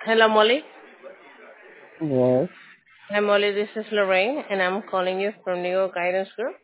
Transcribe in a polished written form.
Hello, Molly. Yes. Hi, Molly. This is Lorraine, and I'm calling you from New York Guidance Group.